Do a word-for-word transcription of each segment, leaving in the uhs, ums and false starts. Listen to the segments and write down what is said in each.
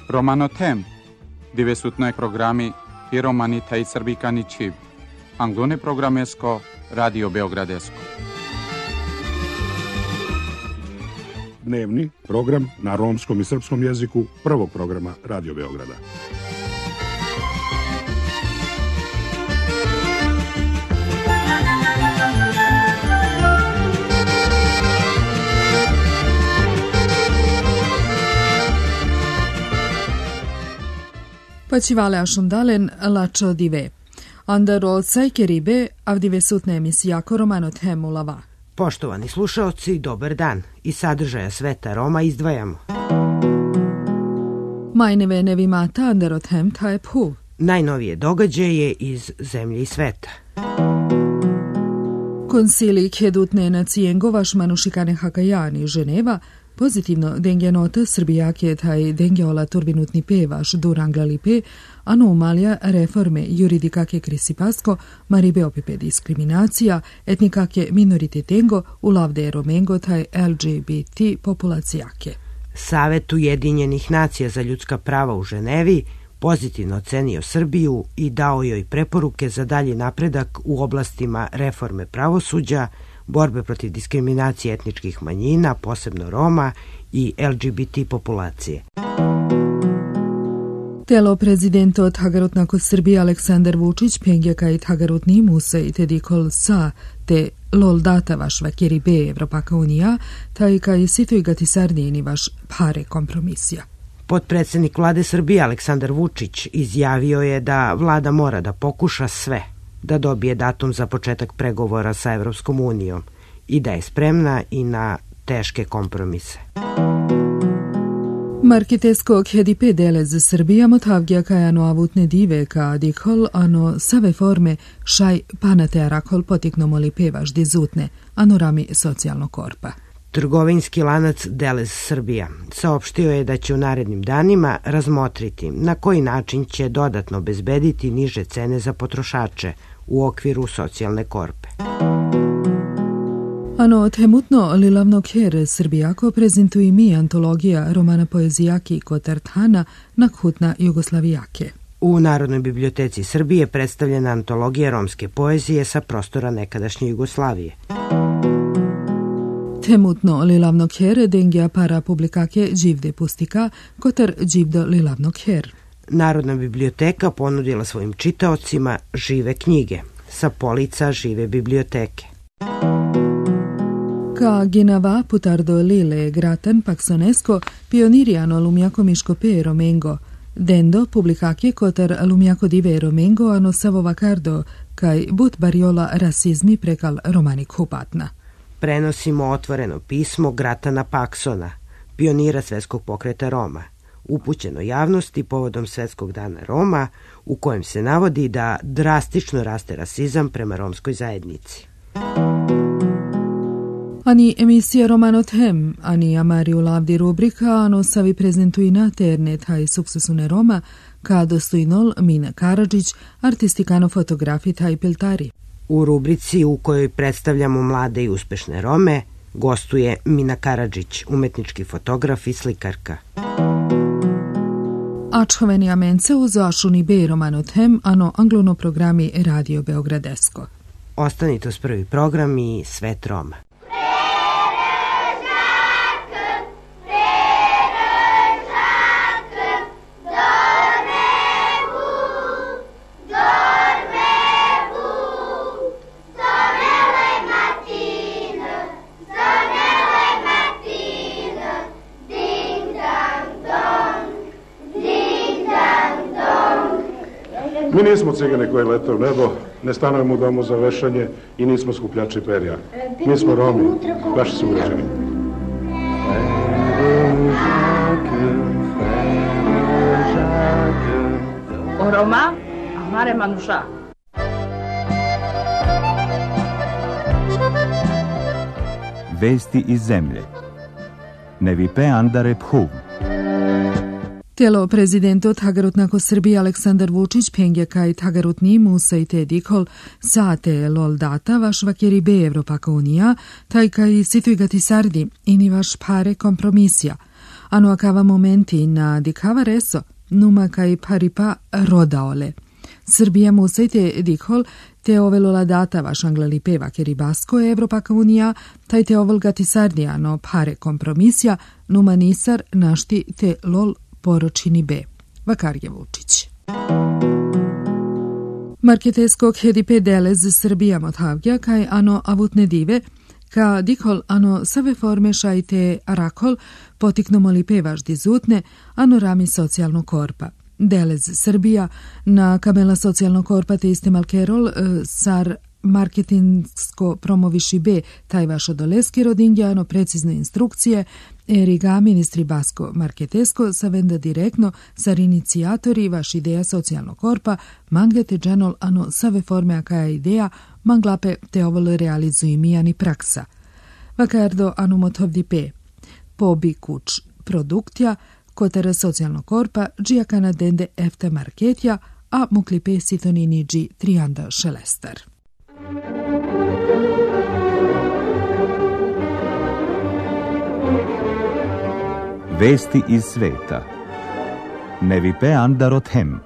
Romanotem, divesutnoj programi i romani taj srbikani čiv. Anglone programesko, Radio Beogradesko. Dnevni program na romskom i srpskom jeziku prvog programa Radio Beograda. Pačivale ašundalen lačo dive. Andaro cajkeribe avdive sutne emisijako Romanot Hemulava. Poštovani slušaoci, dobar dan. Iz sadržaja Sveta Roma izdvajamo. Majneve nevimata Anderot Hem taj phu. Najnovije događaje iz zemlje i sveta. Konsili kjedutne nacijengovaš manušikane Hakajani Ženeva pozitivno dengenota Srbijake taj dengeola turbinutni pevaš Duranglalipe, anomalija reforme juridikake krisipasko, maribe opipe diskriminacija, etnikake minoritetengo, ulavde romengo taj L G B T populacijake. Savet Ujedinjenih nacija za ljudska prava u Ženevi pozitivno ocenio Srbiju i dao joj preporuke za dalji napredak u oblastima reforme pravosuđa, borbe protiv diskriminacije etničkih manjina, posebno Roma i L G B T populacije. Telo prezidenta od Hagarutnako Srbije Aleksandar Vučić pengjaka i Hagarutni Musa i Tedikol Sa te lol data vaš vakeri be Evropaka unija, taj kaj sitoj gati sardini vaš pare kompromisija. Potpredsjednik vlade Srbije Aleksandar Vučić izjavio je da vlada mora da pokuša sve da dobije datum za početak pregovora sa Evropskom unijom i da je spremna i na teške kompromise. Marketeskog hedipe dele za Srbija motavgija kaj ano avutne dive ka dikol ano save forme šaj panate arakol potiknomoli pevaš dizutne, ano rami socijalno korpa. Trgovinski lanac Delez Srbija saopštio je da će u narednim danima razmotriti na koji način će dodatno obezbediti niže cene za potrošače u okviru socijalne korpe. Ano temutno lilavno kjer Srbijako prezentuje mi antologija romana poezijaki Kotarthana nakhutna Jugoslavijake. U Narodnoj biblioteci Srbije predstavljena antologija romske poezije sa prostora nekadašnje Jugoslavije. Temutno lilavno kjer dengja para publikake Đivde pustika kotar Đivdo lilavno kjer. Narodna biblioteka ponudila svojim čitaocima žive knjige sa polica žive biblioteke. Ka ginava putardo lile gratan paksonesko pioniriano lumjako miško pe romengo, dendo publikake kotar lumjako dive romengo ano savovakardo kaj but bariola rasizmi prekal romani kupatna. Prenosimo otvoreno pismo Gratana Paksona, pionira svetskog pokreta Roma, upućeno javnosti povodom Svetskog dana Roma, u kojem se navodi da drastično raste rasizam prema romskoj zajednici. Ani emisija Romanot Hem, ani Amariju Lavdi rubrika, ano savi prezentuji na ternet haj sukcesune Roma, ka dostojnol Mina Karadžić, artistikano fotografi taj piltari. U rubrici u kojoj predstavljamo mlade i uspešne Rome, gostuje Mina Karadžić, umetnički fotograf i slikarka. Ačhoveni amence uz ašuni be Romanot Hem, ano anglono programi Radio Beogradesko. Ostanite uz prvi program i Svet Roma. Mi nismo cigane koji lete u nebo, ne stanujemo u domu za vešanje i nismo skupljači perja. Mi smo Romi, vaši sugrađani. O Roma, amare manuša. Vesti iz zemlje. Nevipe Andare Phu. Telo prezidenta od Hagarutnako Srbije Aleksandar Vučić pengjaka i Hagarutni Musa i Tedikol sa te lol data vaš vakeri be Evropaka unija, taj kaj situj gati sardi ini vaš pare kompromisija. ano acava momenti na dicava reso, numa kai paripa rodaole. Srbija musajte dikhol te ovelola data vaš anglali peva ke ribasko Evropaka unija, taj te ovolgati sardiano pare kompromisja, numa nisar našti te lol poročini be. Vakarje Vučić. Marketeskog hedipe delez Srbija mothavgja kaj ano avutne dive, ka dikhol ano save forme šajte rakol potiknomoli pevaš dizutne, ano rami socijalno korpa. Delez Srbija na kamela socijalno korpa te iste malkerol sar marketingsko promoviši be taj vaš odoleski rodingjano precizne instrukcije eriga ministri basko marketesko sa venda direktno sar inicijatori vaš ideja socijalno korpa manglete dženol ano save forme akaja ideja manglape te ovol realizuji mijani praksa. Vakardo ano motovdi pe pobi kuč produktja kotara socijalno korpa džija kanadende efte marketja a muklipe sitonini dži trianda šelestar. Vesti iz sveta. Nevipe Andarothem.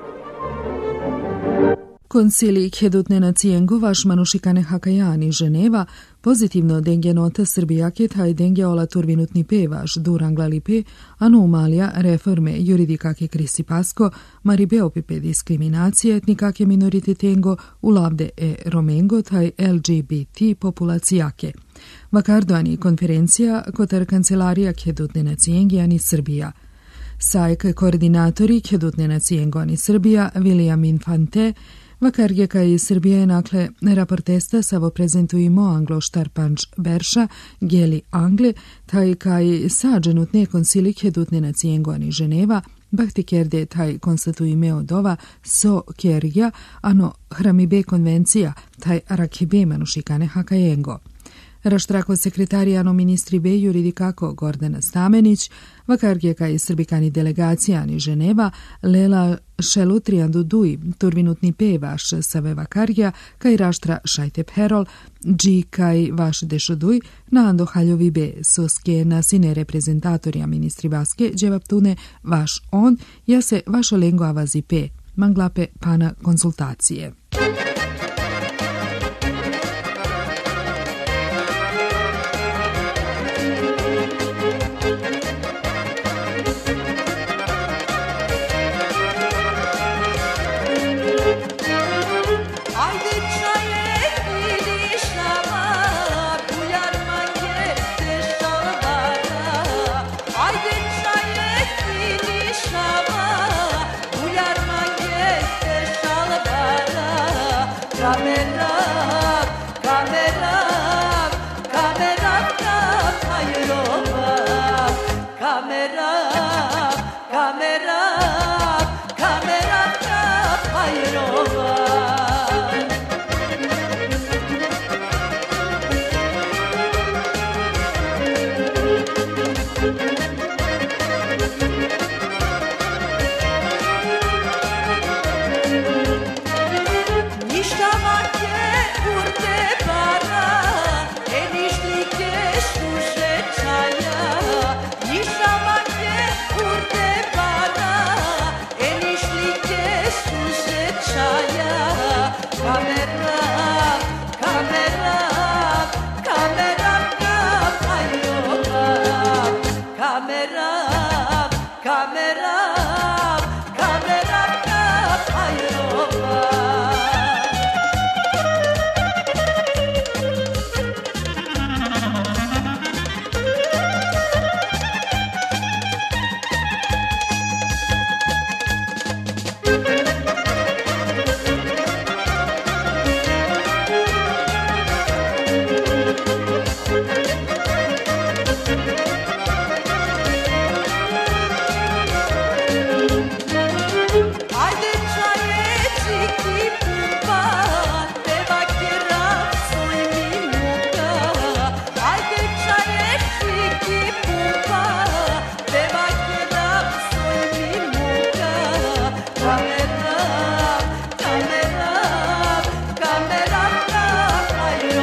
Koncili Kjedutne nacijengo vaš manušikane Hakajani Ženeva pozitivno denge nota Srbijake taj denge ola turvinutni pevaš Duranglali pe anomalija reforme juridikake Krisi Pasko maribe opipe diskriminacije etnikake minoritetengo ulavde e romengo taj L G B T populacijake. Vakardoani konferencija kotar kancelarija Kjedutne nacijengi ani Srbija. Sajk koordinatori Kjedutne nacijengo ani Srbija William Infante Vakarge kaj Srbija je nakle raportesta savo prezentujemo anglo štarpanč Berša, geli Angle, taj kaj sađenutne konsili Kjedutne nacijengo ani Ženeva, bahti kerde taj konstatujime odova so kerja, ano hramibe konvencija, taj rakibe manušikane hakajengo. Raštrako sekretarijano ministri be juridikako Gordana Stamenić, vakarge kaj srbikani delegacijani Ženeva, Lela Šelutrijandu Duj, turvinutni pevaš save vakarja, kaj raštra Šajtep Herol, dži kaj vaš dešoduj, na ando haljovi be, soske na sine reprezentatorija ministri baske, dževaptune vaš on, ja se vašo lengo avazi pe, manglape pana konsultacije.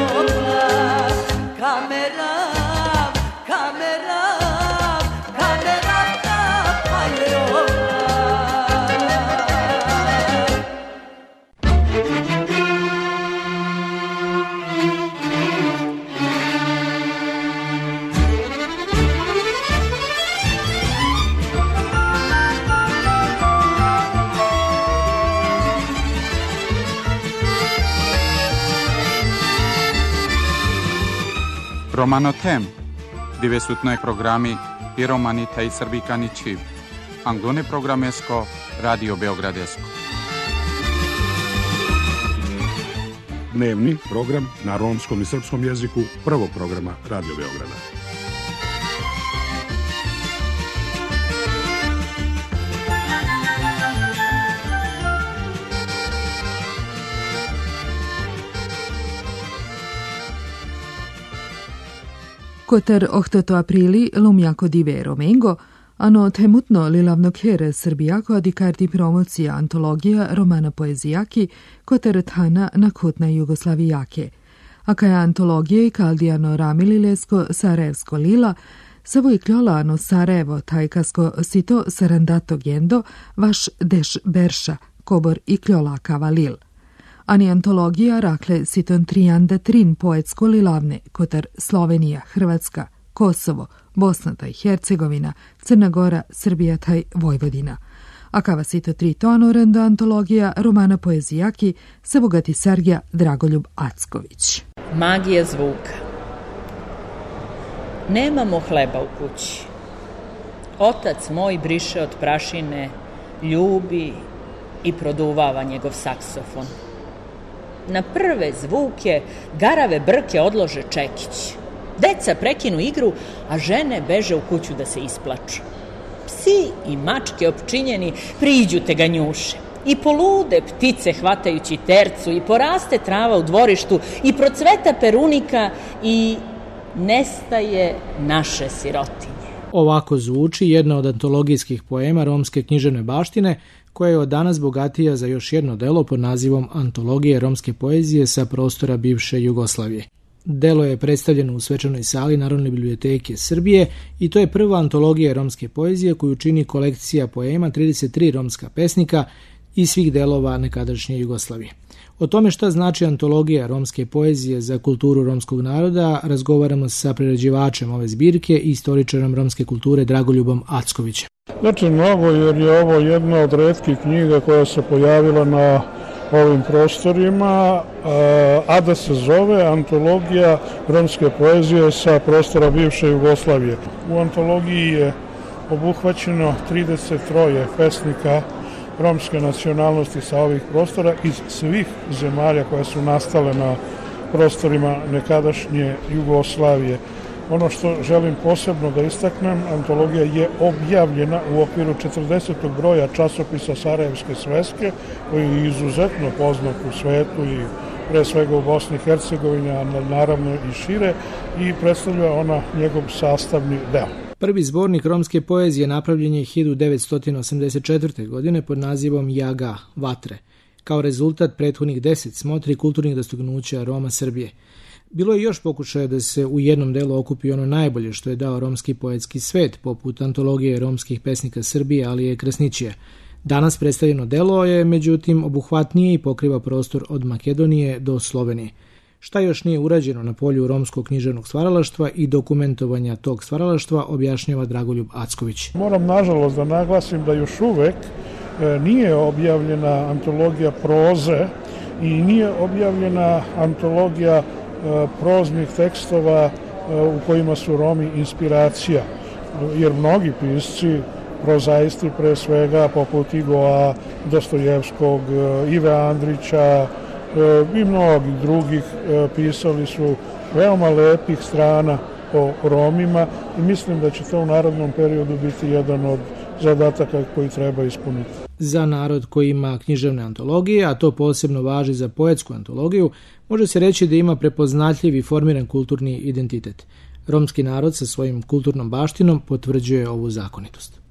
Kamera, kamera, kamera. Romanotem, divesutnoj programi i romanita i srbikani čiv. Anglone programesko, Radio Beogradesko. Dnevni program na romskom i srpskom jeziku prvog programa Radio Beograda. Kotar ohtoto aprili lumjako dive romengo, ano temutno lilavnog here srbijako adikarti promocija antologija romana poezijaki kotar thana na kutna Jugoslavijake. Aka je antologije kaldijano ramililesko sarajevsko lila, savo i kljolano Sarajevo tajkasko sito sarandato gendo vaš deš berša, kobor i kljolakava lil. Ani antologija rakle siton trijanda trin poetsko lilavne kotar Slovenija, Hrvatska, Kosovo, Bosna taj Hercegovina, Crna Gora, Srbija taj Vojvodina. A kava sito tri tonorenda antologija romana poezijaki sa bogati Sergija Dragoljub Acković. Magija zvuka. Nemamo hleba u kući. Otac moj briše od prašine, ljubi i produvava njegov saksofon. Na prve zvuke garave brke odlože čekić. Deca prekinu igru, a žene beže u kuću da se isplaču. Psi i mačke opčinjeni priđu te ganjuše. I polude ptice hvatajući tercu, i poraste trava u dvorištu, i procveta perunika, i nestaje naše sirotinje. Ovako zvuči jedna od antologijskih poema romske književne baštine, koja je od danas bogatija za još jedno delo pod nazivom Antologije romske poezije sa prostora bivše Jugoslavije. Delo je predstavljeno u svečanoj sali Narodne biblioteke Srbije i to je prva antologija romske poezije koju čini kolekcija poema trideset tri romska pesnika iz svih delova nekadašnje Jugoslavije. O tome šta znači antologija romske poezije za kulturu romskog naroda razgovaramo sa prerađivačem ove zbirke i istoričarom romske kulture Dragoljubom Ackovićem. Znači mnogo, jer je ovo jedna od retkih knjiga koja se pojavila na ovim prostorima, a da se zove Antologija romske poezije sa prostora bivše Jugoslavije. U antologiji je obuhvaćeno trideset tri pesnika romske nacionalnosti sa ovih prostora iz svih zemalja koje su nastale na prostorima nekadašnje Jugoslavije. Ono što želim posebno da istaknem, antologija je objavljena u okviru četrdesetog broja časopisa Sarajevske sveske, koji je izuzetno poznat u svetu i pre svega u Bosni i Hercegovini, a naravno i šire, i predstavlja ona njegov sastavni deo. Prvi zbornik romske poezije napravljen je hiljadu devetsto osamdeset četvrte. godine pod nazivom Jaga, Vatre, kao rezultat prethodnih deset smotri kulturnih dostignuća Roma Srbije. Bilo je još pokušaja da se u jednom delu okupi ono najbolje što je dao romski poetski svet, poput antologije romskih pesnika Srbije, ali je Krasnićija. Danas predstavljeno delo je, međutim, obuhvatnije i pokriva prostor od Makedonije do Slovenije. Šta još nije urađeno na polju romskog književnog stvaralaštva i dokumentovanja tog stvaralaštva objašnjava Dragoljub Acković. Moram nažalost da naglasim da još uvek nije objavljena antologija proze i nije objavljena antologija proznih tekstova u kojima su Romi inspiracija, jer mnogi pisci, prozaisti pre svega, poput Igoa, Dostojevskog, Ive Andrića i mnogih drugih, pisali su veoma lepih strana o Romima i mislim da će to u narednom periodu biti jedan od zadataka koji treba ispuniti. Za narod koji ima književne antologije, a to posebno važi za poetsku antologiju, može se reći da ima prepoznatljiv i formiran kulturni identitet. Romski narod sa svojim kulturnom baštinom potvrđuje ovu zakonitost.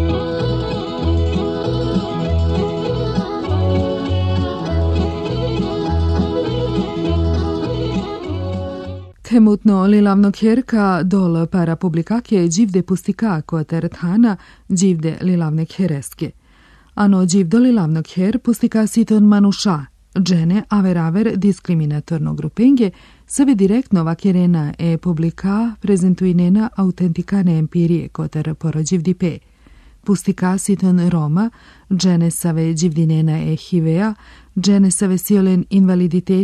Temutno lilavnog herka dol para publikake dživde pustika koter thana dživde lilavnek hereske. Ano dživdo lilavnog her pustika siton manuša, džene averaver diskriminatorno grupenge, save direktno vakerena e publika prezentuinena autentikane empirije koter porođivdi pe. Pustika siton Roma, džene save dživdinena e hivea, džene save siolen invaliditeti,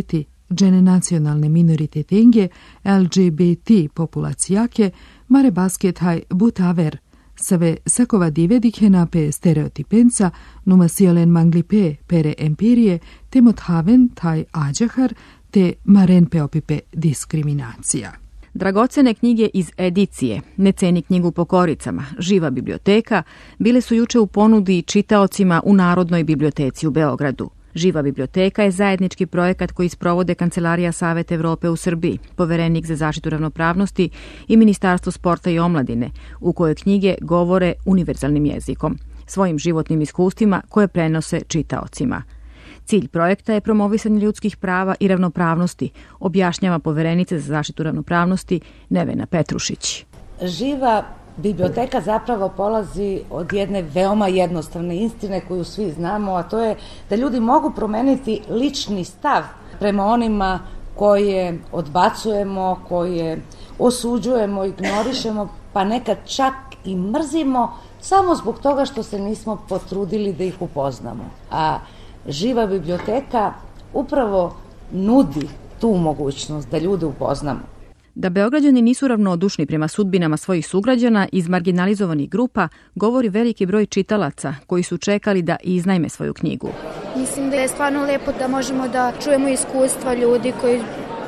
džene nacionalne minoritetengue, L G B T populacijake, mare basket hai butaver, save sakova divedike nape stereotipensa, numa siolen manglipe pere empirie, temot haven taj ađahar, te maren peopipe diskriminacija. Dragocene knjige iz edicije Ne ceni knjigu po koricama, Živa biblioteka, bile su juče u ponudi čitaocima u Narodnoj biblioteci u Beogradu. Živa biblioteka je zajednički projekat koji sprovode Kancelarija Saveta Evrope u Srbiji, Poverenik za zaštitu ravnopravnosti i Ministarstvo sporta i omladine, u kojoj knjige govore univerzalnim jezikom, svojim životnim iskustvima koje prenose čitaocima. Cilj projekta je promovisanje ljudskih prava i ravnopravnosti, objašnjava Poverenica za zaštitu ravnopravnosti Nevena Petrušić. Živa biblioteka zapravo polazi od jedne veoma jednostavne istine koju svi znamo, a to je da ljudi mogu promeniti lični stav prema onima koje odbacujemo, koje osuđujemo, ignorišemo, pa nekad čak i mrzimo, samo zbog toga što se nismo potrudili da ih upoznamo. A Živa biblioteka upravo nudi tu mogućnost da ljude upoznamo. Da Beograđani nisu ravnodušni prema sudbinama svojih sugrađana iz marginalizovanih grupa, govori veliki broj čitalaca koji su čekali da iznajme svoju knjigu. Mislim da je stvarno lepo da možemo da čujemo iskustva ljudi koji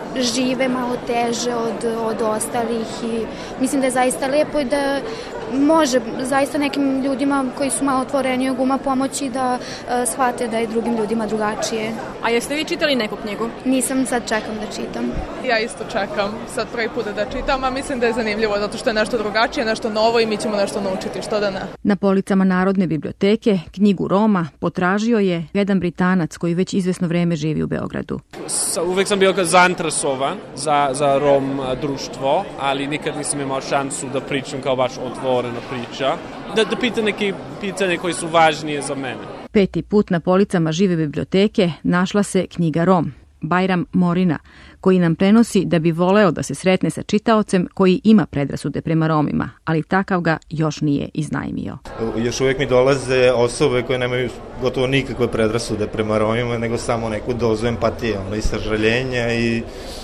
žive malo teže od, od ostalih i mislim da je zaista lepo i da može zaista nekim ljudima koji su malo otvorenijeg uma pomoći da uh, shvate da je drugim ljudima drugačije. A jeste vi čitali neku knjigu? Nisam, sad čekam da čitam. Ja isto čekam sad prvi put da čitam, a mislim da je zanimljivo zato što je nešto drugačije, nešto novo i mi ćemo nešto naučiti, što da ne. Na policama Narodne biblioteke knjigu Roma potražio je jedan Britanac koji već izvesno vreme živi u Beogradu. Uvek sam bio zainteresovan za, za Rom društvo, ali nikad nisam imao šansu da pričam kao baš otvorena priča, da, da pitam neke pitanje koji su važnije za mene. Peti put na policama Žive biblioteke našla se knjiga Rom, Bajram Morina, koji nam prenosi da bi voleo da se sretne sa čitaocem koji ima predrasude prema Romima, ali takav ga još nije iznajmio. Još uvijek mi dolaze osobe koje nemaju gotovo nikakve predrasude prema Romima, nego samo neku dozu empatije, ono, i sažaljenja i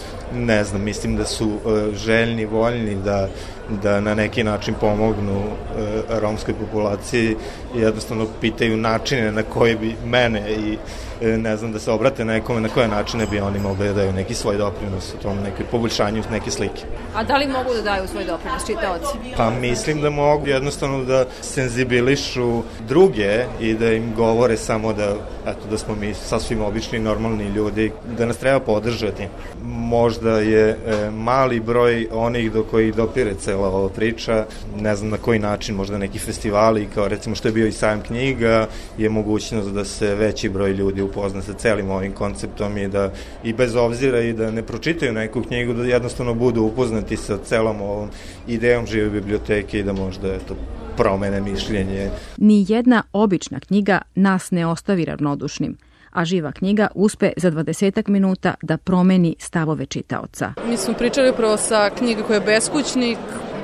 ne znam, mislim da su uh, željni, voljni da, da na neki način pomognu uh, romskoj populaciji i jednostavno pitaju načine na koje bi mene i uh, ne znam, da se obrate nekome na koje načine bi oni mogli da daju neki svoj doprinos u tom nekoj poboljšanju neke slike. A da li mogu da daju svoj doprinos čitaoci? Pa mislim da mogu jednostavno da senzibilišu druge i da im govore samo da, eto, da smo mi sasvim obični, normalni ljudi, da nas treba podržati. Možda je e, mali broj onih do kojih dopire cela ova priča, ne znam na koji način, možda neki festivali, kao recimo što je bio i sajam knjiga, je mogućnost da se veći broj ljudi upozna sa celim ovim konceptom i da i bez obzira i da ne pročitaju neku knjigu, da jednostavno budu upoznati sa celom ovom idejom Žive biblioteke i da možda eto, promene mišljenje. Ni jedna obična knjiga nas ne ostavi ravnodušnim, a Živa knjiga uspe za dvadesetak minuta da promeni stavove čitaoca. Mi smo pričali upravo sa knjiga koja je Beskućnik,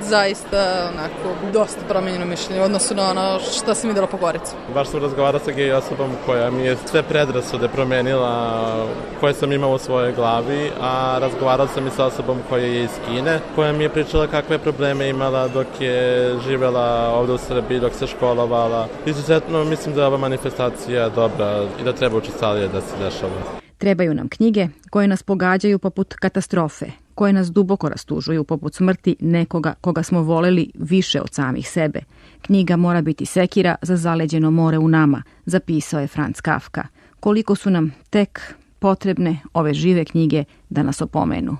zaista onako dosta promenjeno mišljenje u odnosu na ono što sam videla po Gorici. Baš sam razgovarao sa gej osobom koja mi je sve predrasude promenila koje sam imao u svojoj glavi, a razgovarao sam i sa osobom koja je iz Kine, koja mi je pričala kakve probleme imala dok je živela ovde u Srbiji, dok se školovala. Izuzetno mislim da je ova manifestacija dobra i da treba učestalije da se dešava. Trebaju nam knjige koje nas pogađaju poput katastrofe, koje nas duboko rastužuju poput smrti nekoga koga smo voleli više od samih sebe. Knjiga mora biti sekira za zaleđeno more u nama, zapisao je Franz Kafka. Koliko su nam tek potrebne ove žive knjige da nas opomenu.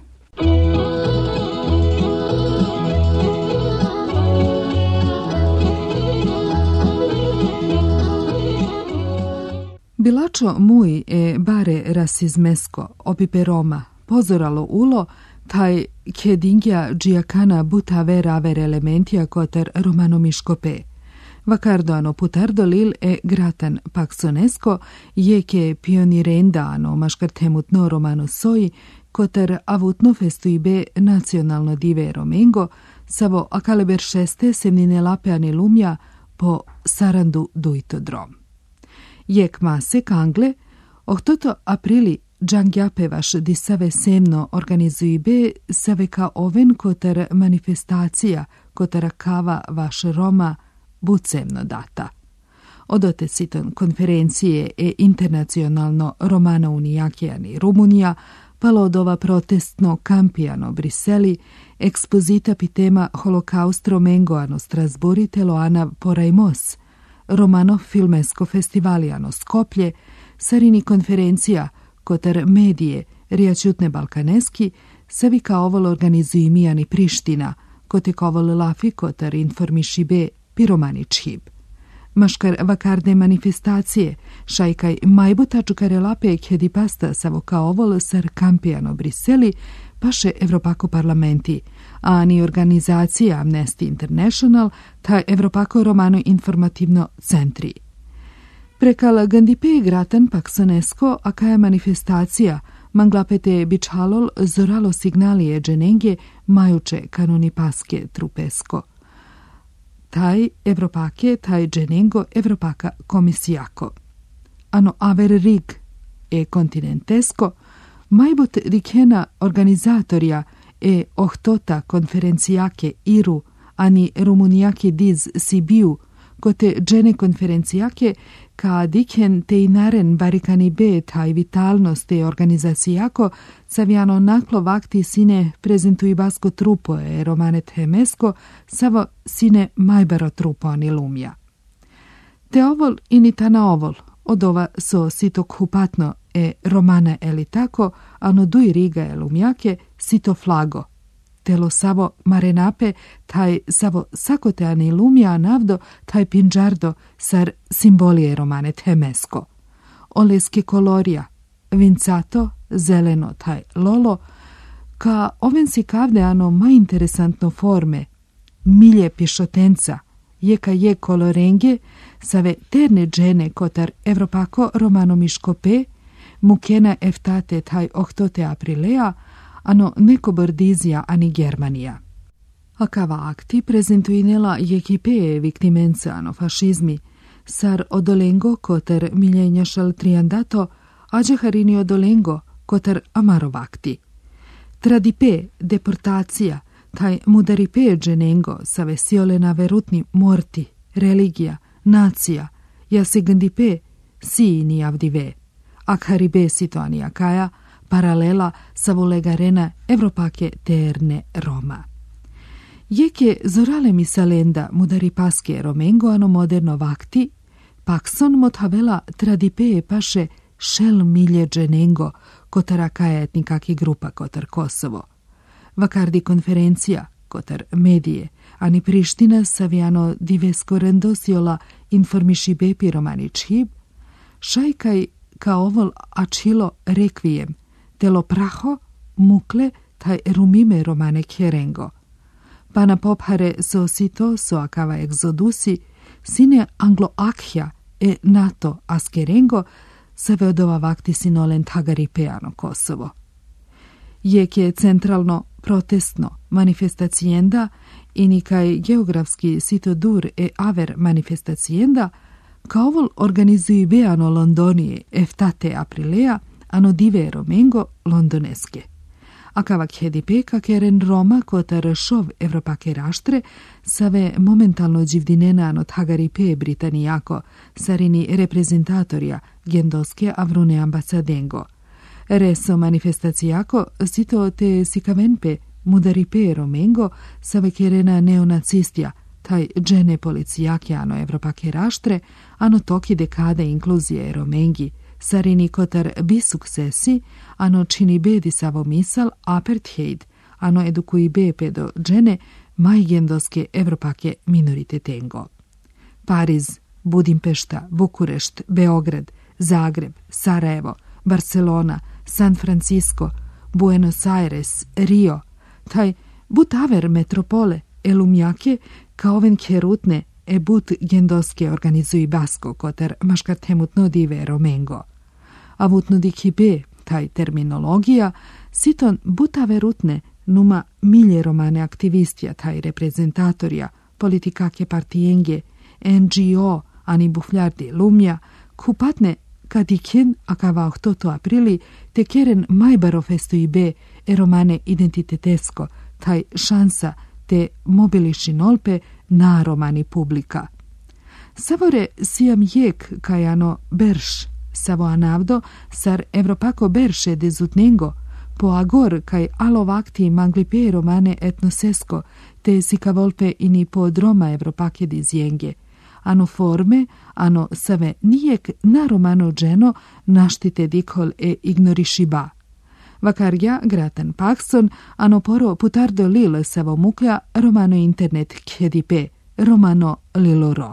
Bilačo muy e bare rasizmesko opipe Roma pozoralo ulo taj kedingja giacana butave aver elementia coter romanomiškope. Vacardoano putardo lil e gratan paxonesco je che pionirendano mascartemutno romano soi coter avutno festuibe nazionalno dive romengo savo acaleber šeste semnine lapeane lumia po sarandu duito drom. Jek mase kangle, ohtoto aprili Džangjapevaš di save semno organizujbe save ka oven kotar manifestacija kotara kava vaš Roma bucemno data. Odote siton konferencije e internacionalno Romana Unijakijani Rumunija, palo od ova protestno kampijano Briseli, ekspozita pitema holokaustro mengoano Strasburi teloana porajmos, Romano filmesko festivalijano Skoplje, sarini konferencija kotar medije rijačutne balkaneski, sebi kao ovol organizuji mijani Priština, kote kovol lafi kotar informišibe piromaničhib. Maškar vakarde manifestacije, šajkaj majbuta čukarelape kjedi pasta savo kao ovol sar kampijano Briseli, paše Evropako parlamenti, a ni organizacija Amnesty International, ta Evropako romano informativno centri. Prekal gandipe gratan pak sonesko, a kaja manifestacija, manglapete bičhalol zoralo signalije dženenge majuče kanoni paske trupesko. Taj Evropake, taj dženengo Evropaka komisijako. Ano aver rig e kontinentesko, majbot dikena organizatorja e ohtota konferencijake Iru, ani Rumunijake diz Sibiu, kote džene konferencijake, ka diken te inaren barikani be taj vitalnost te organizacijako, savjano naklo vakti sine prezentui basko trupo e romanet hemesko, savo sine majbaro trupo ani lumja. Te ovol ini tana ovol, od ova so sito kupatno e romana eli tako, ano duj riga e lumjake sito flago. Telo savo marenape, taj savo sakote ani lumja navdo, taj pinđardo, sar simbolije romanet hemesko. Oleske kolorija, vincato, zeleno taj lolo, ka oven si kavde ano ma interesantno forme, milje pišotenca, jeka je kolorenge, save terne džene kotar Evropako romano miškope, mukena eftate taj ohtote aprilea, ano neko bordizija ani Germanija. A kava akti prezentuinela jekipe viktimenca ano fašizmi, sar odolengo kotar miljenjašal triandato, ađe harini odolengo kotar amarovakti. Tradipe deportacija, taj mudaripe dženengo sa vesiolena verutni morti, religija, nacija, ja se gandipe si ni avdive, akharibe situani akaja, paralela sa volegarena Evropake terne Roma. Jeke zorale misalenda mudari paske romengo ano moderno vakti, pakson motavela tradipe paše šel milje dženengo kotara kaja etnikaki grupa kotar Kosovo. Vakardi konferencija kotar medije, ani Priština savjano divesko rendosiola informišibe piromaničhib, šajkaj ka ovol ačilo rekvijem, telo praho, mukle, taj rumime romane kjerengo. Pana pophare so sito so akava egzodusi, sine anglo-akhja e NATO askerengo, sa veodova vakti sinolen tagaripeano Kosovo. Jek je centralno protestno manifestacijenda i nikaj geografski sito dur e aver manifestacijenda, ka ovol organizuji beano Londonije eftate aprilea, ano dive romengo londoneske. Akavak hedipeka keren Roma kotar šov Evropake raštre, save momentalno dživdinena ano thagaripe Britanijako, sarini reprezentatorja gendoske avrune ambasadengo. Reso manifestacijako sito te sikavenpe mudaripe romengo, save kerena neonacistja, taj džene policijake ano Evropake raštre, ano toki dekade inkluzije romengi, sarini kotar bisuksesi, ano čini bedi savo misal apartheid, ano edukui be pedo džene majgendoske Evropake minoritetengo. Pariz, Budimpešta, Bukurešt, Beograd, Zagreb, Sarajevo, Barcelona, San Francisco, Buenos Aires, Rio, taj butaver metropole, elumjake, kao oven kjerutne, e but gendoske organizuji basko kotar maškartemutno dive romengo. A vutno dikibe, taj terminologija, siton butave rutne numa milje romane aktivistija, taj reprezentatorja, politikake partijenge, en ge o, ani bufljardi lumja, kupatne Katiken akavaohtoto aprili te keren maibaro festoibe e romane identitetesco, taj šansa te mobiliši nolpe na romani publika. Savore siam jek kajano berš, savo anavdo sar Evropako berše dezutnengo, po agor kaj alovakti manglipe romane etnosesko, te sikavolpe ini po droma Evropake dizienge. Ano forme, ano save nijek na romano dženo naštite dikol e ignorishiba. Vakarja gratan pakson, ano poro putardo lil savo muklja romano internet kjedipe, romano liloro.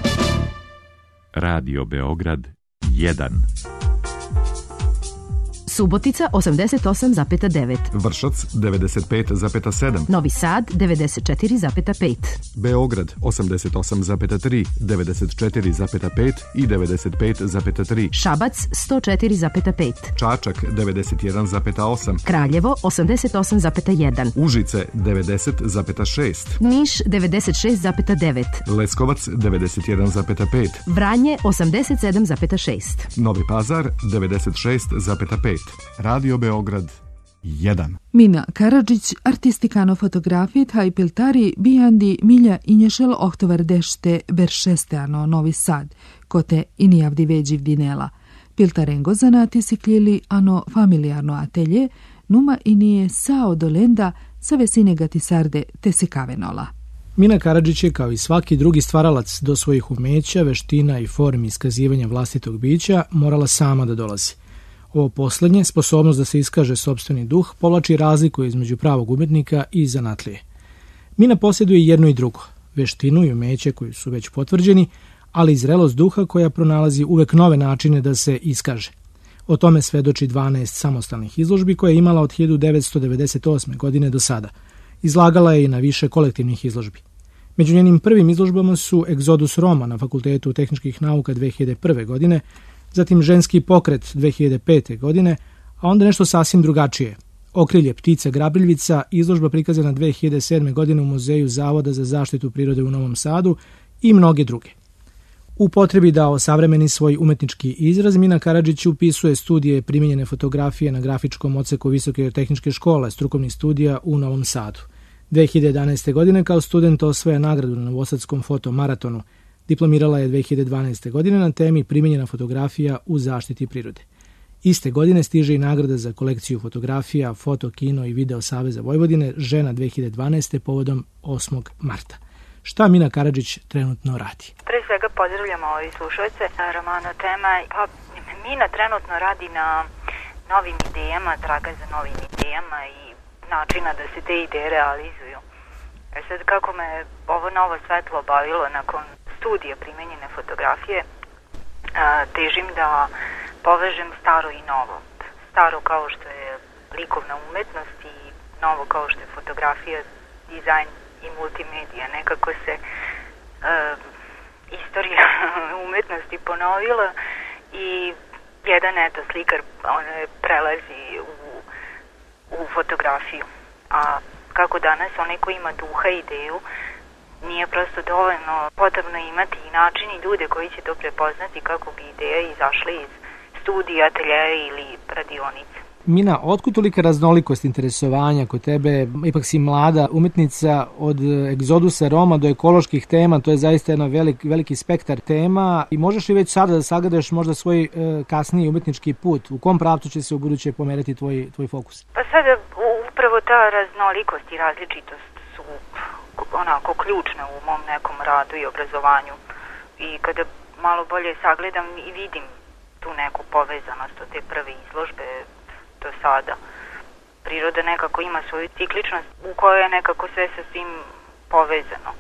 Radio Beograd jedan. Subotica osamdeset osam zarez devet, Vršac devedeset pet zarez sedam, Novi Sad devedeset četiri zarez pet, Beograd osamdeset osam zarez tri, devedeset četiri zarez pet i devedeset pet zarez tri, Šabac sto četiri zarez pet, Čačak devedeset jedan zarez osam, Kraljevo osamdeset osam zarez jedan, Užice devedeset zarez šest, Niš devedeset šest zarez devet, Leskovac devedeset jedan zarez pet, Vranje osamdeset sedam zarez šest, Novi Pazar devedeset šest zarez pet, Radio Beograd jedan. Mina Karadžić, artistikano fotografit, haj piltari bijandi milja inješel ohtovar dešte beršesteano Novi Sad, kote inijavdi veđiv dinela. Piltarengo zanati sikljeli ano familijarno atelje, numa inije sao dolenda sa vesine gatisarde te se kavenola. Mina Karadžić je, kao i svaki drugi stvaralac, do svojih umeća, veština i formi iskazivanja vlastitog bića morala sama da dolazi. Ovo poslednje, sposobnost da se iskaže sopstveni duh, povlači razliku između pravog umetnika i zanatlije. Mina posjeduje jedno i drugo, veštinu i umeće koji su već potvrđeni, ali i zrelost duha koja pronalazi uvek nove načine da se iskaže. O tome svedoči dvanaest samostalnih izložbi koje je imala od hiljadu devetsto devedeset osme. godine do sada. Izlagala je i na više kolektivnih izložbi. Među njenim prvim izložbama su Egzodus Roma na Fakultetu tehničkih nauka dve hiljade prve. godine, zatim Ženski pokret dve hiljade pete. godine, a onda nešto sasvim drugačije. Okrilje ptica grabljivica, izložba prikazana dve hiljade sedme. godine u Muzeju Zavoda za zaštitu prirode u Novom Sadu i mnoge druge. U potrebi da osavremeni svoj umetnički izraz, Mina Karadžić upisuje studije primijenjene fotografije na grafičkom odseku Visoke tehničke škole strukovnih studija u Novom Sadu. dve hiljade jedanaeste. godine kao student osvaja nagradu na Novosadskom fotomaratonu. Diplomirala je dve hiljade dvanaeste. godine na temi primijenjena fotografija u zaštiti prirode. Iste godine stiže i nagrada za kolekciju fotografija Foto, Kino i Video Saveza Vojvodine Žena dve hiljade dvanaeste. povodom osmog marta. Šta Mina Karadžić trenutno radi? Pre svega pozdravljamo ovi slušalce. Romano tema, pa Mina trenutno radi na novim idejama, traga za novim idejama i načina da se te ideje realizuju. E sad, kako me ovo novo svetlo obavilo nakon studija primenjene fotografije, a, težim da povežem staro i novo. Staro kao što je likovna umetnost i novo kao što je fotografija, dizajn i multimedija. Nekako se a, istorija umetnosti ponovila i jedan eto slikar on prelazi u, u fotografiju. A kako danas onaj ko ima duha i ideju, nije prosto dovoljno potrebno imati i način i ljude koji će to prepoznati kako bi ideja izašla iz studija, ateljeja ili radionice. Mina, otkud tolika raznolikost interesovanja kod tebe? Ipak si mlada umetnica, od egzodusa Roma do ekoloških tema, to je zaista jedan velik, veliki spektar tema i možeš li već sada da sagledaš možda svoj e, kasniji umetnički put? U kom pravcu će se u buduće pomerati tvoj, tvoj fokus? Pa sada upravo ta raznolikost i različitost su onako ključne u mom nekom radu i obrazovanju i kada malo bolje sagledam i vidim tu neku povezanost od te prve izložbe do sada. Priroda nekako ima svoju cikličnost u kojoj je nekako sve sa svim povezano.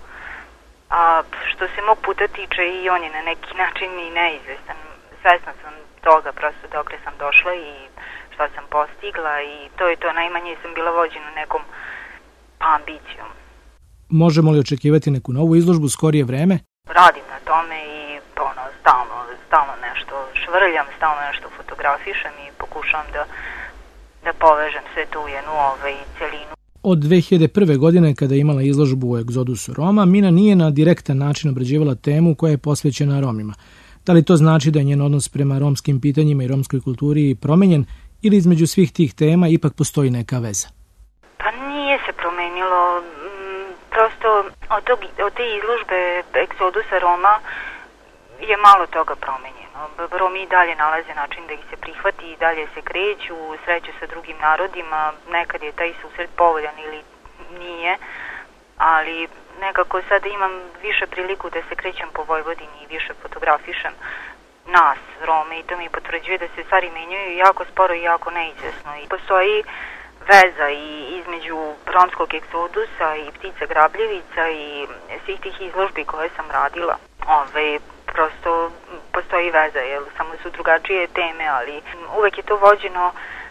A što se mog puta tiče i on je na neki način i neizvestan. Svesna sam toga prosto dokle sam došla i šta sam postigla i to je to, najmanje sam bila vođena nekom ambicijom. Možemo li očekivati neku novu izložbu skorije vreme? Radim na tome i ono, stalno, stalno nešto švrljam, stalno nešto fotografišem i pokušavam da da povežem sve tu u jednu ovaj, celinu. Od dve hiljade prve. godine, kada je imala izložbu u Egzodusu Roma, Mina nije na direktan način obrađivala temu koja je posvećena Romima. Da li to znači da je njen odnos prema romskim pitanjima i romskoj kulturi promenjen ili između svih tih tema ipak postoji neka veza? Pa nije se promenilo. Prosto od, tog, od te izložbe Egzodusa Roma je malo toga promenjeno. Romi i dalje nalaze način da ih se prihvati i dalje se kreću, sreću sa drugim narodima, nekad je taj susret povoljan ili nije, ali nekako sada imam više priliku da se krećem po Vojvodini i više fotografišem nas, Rome, i to mi potvrđuje da se stvari menjaju jako sporo i jako neizvesno. I postoji veza i između romskog egzodusa i ptica grabljevica i svih tih izložbi koje sam radila. Ove, prosto postoji veza, jer samo su drugačije teme, ali uvek je to vođeno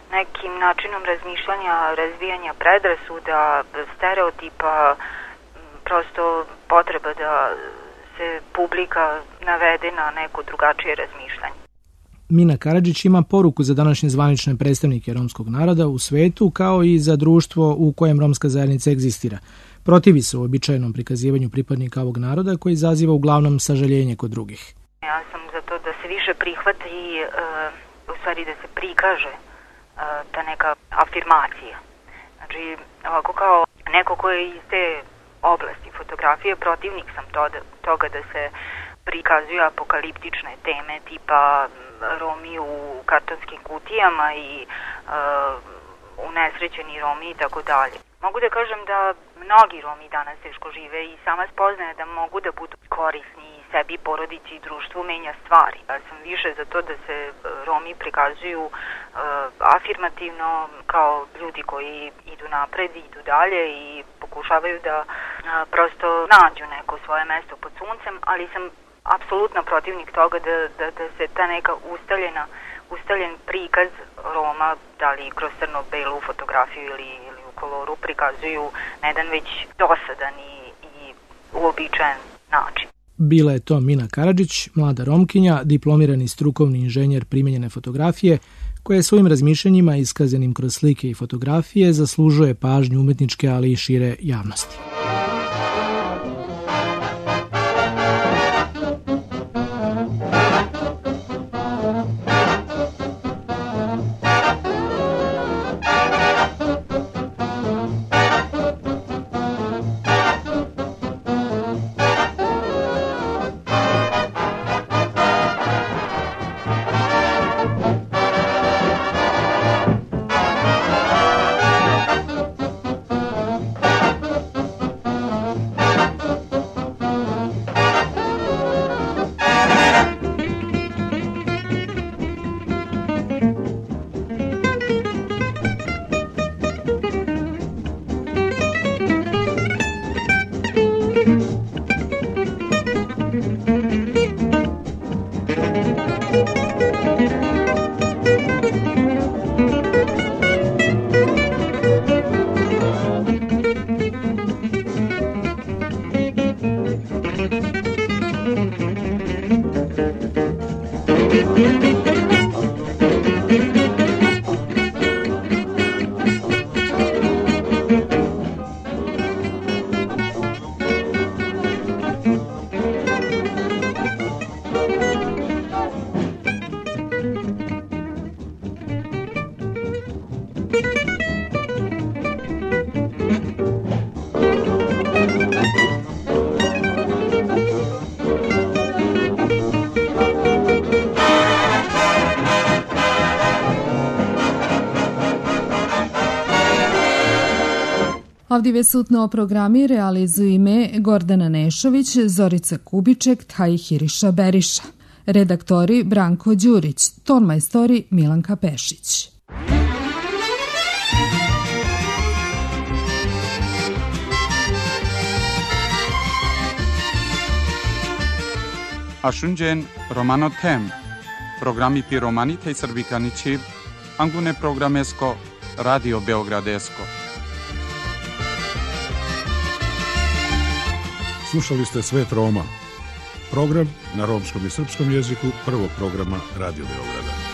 nekim načinom razmišljanja, razvijanja predrasuda, stereotipa, prosto potreba da se publika navede na neko drugačije razmišljanje. Mina Karadžić ima poruku za današnje zvanične predstavnike romskog naroda u svetu, kao i za društvo u kojem romska zajednica egzistira. Protivi se uobičajenom prikazivanju pripadnika ovog naroda koji izaziva uglavnom sažaljenje kod drugih. Ja sam za to da se više prihvati, u stvari da se prikaže ta neka afirmacija. Znači, ovako kao neko ko je iz te oblasti fotografije, protivnik sam to, toga da se prikazuju apokaliptične teme tipa Romi u kartonskim kutijama i uh, unesrećeni Romi i tako dalje. Mogu da kažem da mnogi Romi danas teško žive i sama spoznaje da mogu da budu korisni i sebi, porodici i društvu menja stvari. Ja sam više za to da se Romi prikazuju uh, afirmativno kao ljudi koji idu napred, idu dalje i pokušavaju da uh, prosto nađu neko svoje mesto pod suncem, ali sam apsolutno protivnik toga da, da, da se ta neka ustaljena, ustaljen prikaz Roma, da li kroz crno-belu fotografiju ili, ili u koloru, prikazuju na jedan već dosadan i, i uobičajen način. Bila je to Mina Karadžić, mlada Romkinja, diplomirani strukovni inženjer primenjene fotografije, koja svojim razmišljanjima iskazanim kroz slike i fotografije zaslužuje pažnju umetničke, ali i šire javnosti. Avdive sutno programi realizuju ime Gordana Nešović, Zorica Kubiček, Taj Hiriša Beriša. Redaktori Branko Đurić, tonmajstori Milanka Pešić. Ashunjen Romano Tem, programi pi Romanite i Srbikanići, Angune programesko, Radio Beogradesko. Slušali ste Svet Roma, program na romskom i srpskom jeziku prvog programa Radio Beograda.